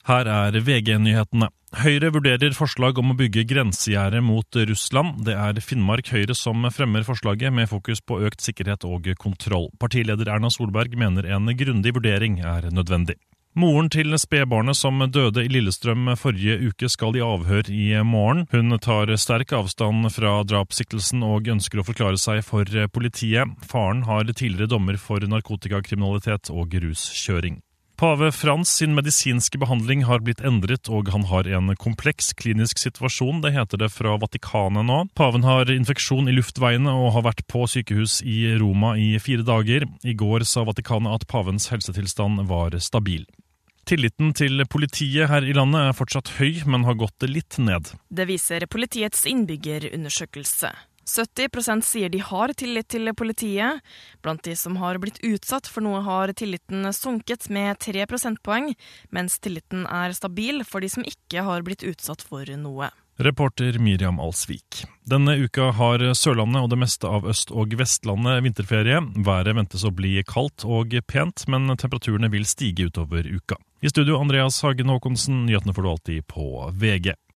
Her VG-nyhetene. Høyre vurderer forslag om å bygge grensegjerde mot Russland. Det Finnmark Høyre som fremmer forslaget med fokus på økt sikkerhet og kontroll. Partileder Erna Solberg mener en grundig vurdering nødvendig. Moren til spedbarnet som døde i Lillestrøm forrige uke skal i avhør i morgen. Hun tar sterk avstand fra drapssiktelsen og ønsker å forklare seg for politiet. Faren har tidligere dommer for narkotikakriminalitet og ruskjøring. Pave Frans sin medisinske behandling har blitt endret, og han har en kompleks klinisk situasjon, det heter det fra Vatikanet nå. Paven har infeksjon i luftveiene og har vært på sykehus i Roma i 4 dager. I går sa Vatikanet at pavens helsetilstand var stabil. Tilliten til politiet her i landet fortsatt høy, men har gått litt ned. Det viser politiets innbyggerundersøkelse. 70% sier de har tillit til politiet. Blant de som har blitt utsatt for noe har tilliten sunket med 3 prosentpoeng, mens tilliten stabil for de som ikke har blitt utsatt for noe. Reporter Miriam Alsvik. Denne uka har Sørlandet og det meste av Øst- og Vestlandet vinterferie. Været ventes å bli kaldt og pent, men temperaturene vil stige utover uka. I studio Andreas Hagen Håkonsen, nyhetene får du alltid på VG.